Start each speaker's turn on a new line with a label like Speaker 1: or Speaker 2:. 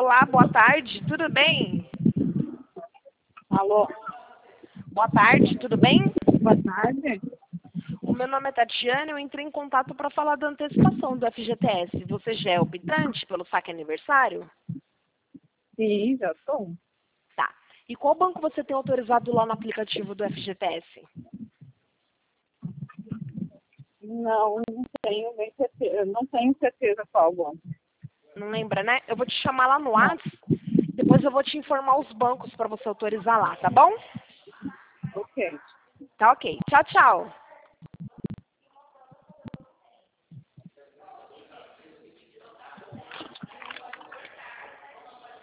Speaker 1: Olá, boa tarde, tudo bem?
Speaker 2: Alô?
Speaker 1: Boa tarde, tudo bem?
Speaker 2: Boa tarde.
Speaker 1: O meu nome é Tatiana, eu entrei em contato para falar da antecipação do FGTS. Você já é optante pelo saque aniversário?
Speaker 2: Sim, já estou.
Speaker 1: Tá. E qual banco você tem autorizado lá no aplicativo do FGTS?
Speaker 2: Não tenho nem certeza. Não tenho certeza qual bom.
Speaker 1: Não lembra, né? Eu vou te chamar lá no
Speaker 2: Não.
Speaker 1: WhatsApp, depois eu vou te informar os bancos para você autorizar lá, tá bom?
Speaker 2: Ok.
Speaker 1: Tá ok. Tchau, tchau.